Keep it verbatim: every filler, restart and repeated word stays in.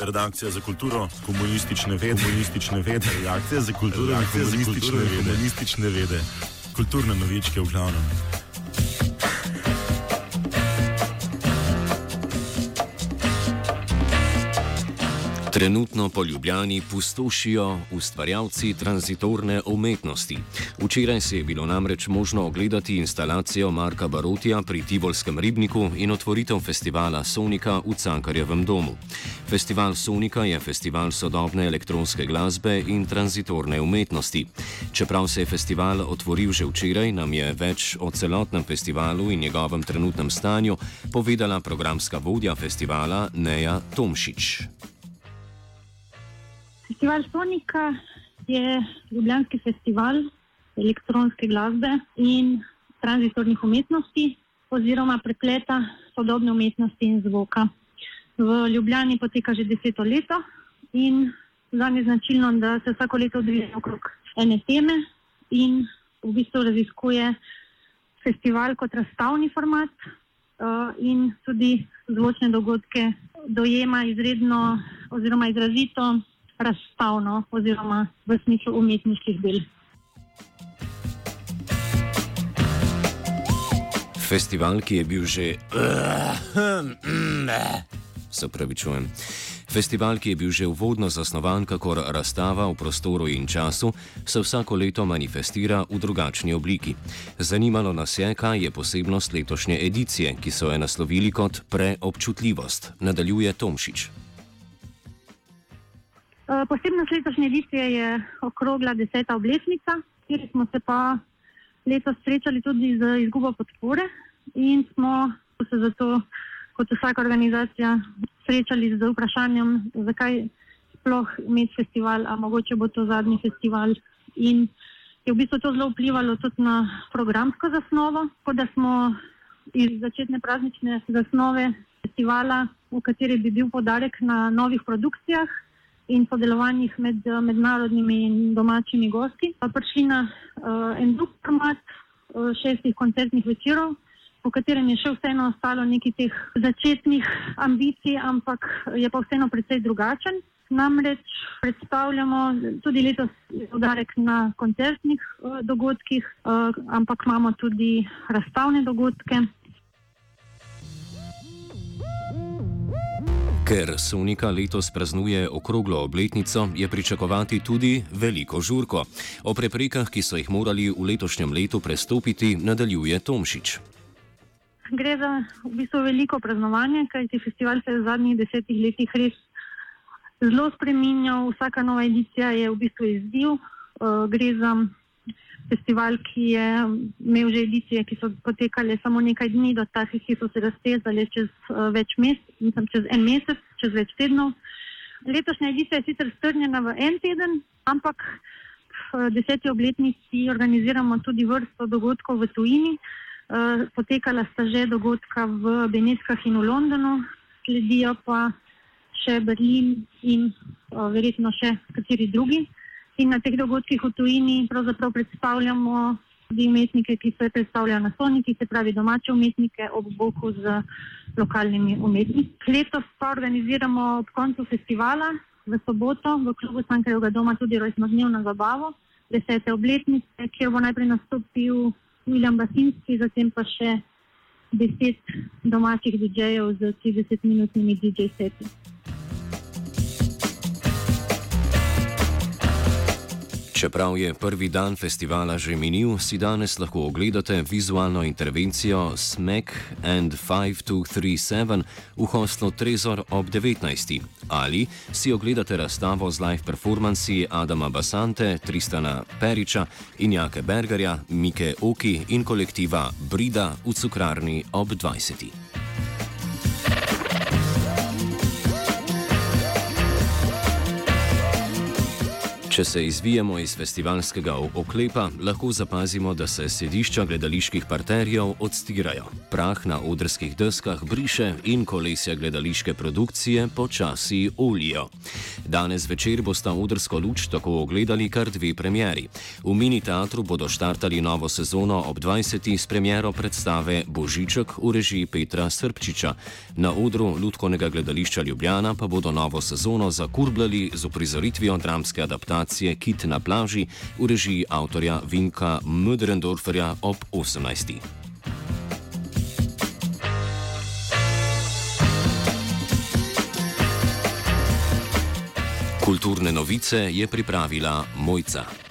redakcija za kulturo, komunistične vede, komunistične vede, redakcija za kulturo, redakcija za komunistične vede, komunistične vede, kulturne novičke v glavnem. Trenutno po Ljubljani pustošijo ustvarjalci tranzitorne umetnosti. Včeraj se je bilo namreč možno ogledati instalacijo Marka Barotija pri Tivolskem ribniku in otvoritev festivala Sonika v Cankarjevem domu. Festival Sonika je festival sodobne elektronske glasbe in tranzitorne umetnosti. Čeprav se je festival otvoril že včeraj, nam je več o celotnem festivalu in njegovem trenutnem stanju povedala programska vodja festivala Neja Tomšič. Festival Sonika je ljubljanski festival elektronske glasbe in tranzitornih umetnosti oziroma prepleta sodobne umetnosti in zvoka. V Ljubljani poteka že deseto leto in zanj je značilno, da se vsako leto odvija okrog ene teme in v bistvu raziskuje festival kot razstavni format uh, in tudi zvočne dogodke dojema izredno oziroma izrazito razstavno oziroma v smislu umetniških del. Festival, ki je bil že... Se opravičujem. Festival, ki je bil že uvodno zasnovan kakor razstava v prostoru in času, se vsako leto manifestira v drugačni obliki. Zanimalo nas je, kaj je posebnost letošnje edicije, ki so jo naslovili kot preobčutljivost, nadaljuje Tomšič. Posebnost letošnje edicije je okrogla deseta obletnica, kjer smo se pa letos srečali tudi z izgubo podpore in smo se zato kot vsaka organizacija srečali z vprašanjem, zakaj sploh imeti festival, a mogoče bo to zadnji festival. In je v bistvu to zelo vplivalo tudi na programsko zasnovo, kot da smo iz začetne praznične zasnove festivala, v kateri bi bil poudarek na novih produkcijah in sodelovanjih med mednarodnimi in domačimi gosti, pa prišli na uh, en drug format uh, šestih koncertnih večerov, po katerem je še vseeno ostalo nekaj teh začetnih ambicij, ampak je pa vseeno precej drugačen. Namreč predstavljamo tudi letos poudarek na koncertnih uh, dogodkih, uh, ampak imamo tudi razstavne dogodke. Ker Sonika letos praznuje okroglo obletnico, je pričakovati tudi veliko žurko. O preprekah, ki so jih morali v letošnjem letu prestopiti, nadaljuje Tomšič. Gre za v bistvu veliko praznovanje, kajti festival se je v zadnjih desetih letih res zelo spreminjal. Vsaka nova edicija je v bistvu izziv. Gre za festival, ki je imel že edicije, ki so potekale samo nekaj dni, do takih, ki so se raztezali čez uh, več mesec, mislim, čez en mesec, čez več tednov. Letošnja edicija je sicer strnjena v en teden, ampak v deseti obletnici organiziramo tudi vrsto dogodkov v tujini. Uh, potekala sta že dogodka v Benetkah in v Londonu, sledijo pa še Berlin in uh, verjetno še kateri drugi. In na teh dogodkih v tujini pravzaprav predstavljamo tudi umetnike, ki se predstavljajo na Soniki, se pravi domače umetnike ob boku z lokalnimi umetniki. Letos pa organiziramo ob koncu festivala v soboto v klubu Cankarjevega doma tudi rojstnodnevno zabavo desete obletnice, kjer bo najprej nastopil William Basinski, zatem pa še deset domačih didžejev z tridesetminutnimi didžej seti. Čeprav je prvi dan festivala že minil, si danes lahko ogledate vizualno intervencijo Smack and five two three seven v hostlu Trezor ob devetnajsti. Ali si ogledate razstavo z live performansi Adama Basante, Tristana Periča in Jake Bergerja, Mike Oki in kolektiva Brida v Cukrarni ob dvajseti. Če se izvijemo iz festivalskega oklepa, lahko zapazimo, da se sedišča gledaliških parterjev odstirajo. Prah na odrskih deskah briše in kolesja gledališke produkcije počasi olijo. Danes večer bosta odrsko luč tako ogledali kar dve premieri. V Mini teatru bodo štartali novo sezono ob dvajseti s premiero predstave Božiček v režiji Petra Srbčiča. Na odru Lutkovnega gledališča Ljubljana pa bodo novo sezono zakurbljali z uprizoritvijo dramske adaptacije Kit na plaži v režiji avtorja Vinka Möderndorferja ob osemnajsti. Kulturne novice je pripravila Mojca.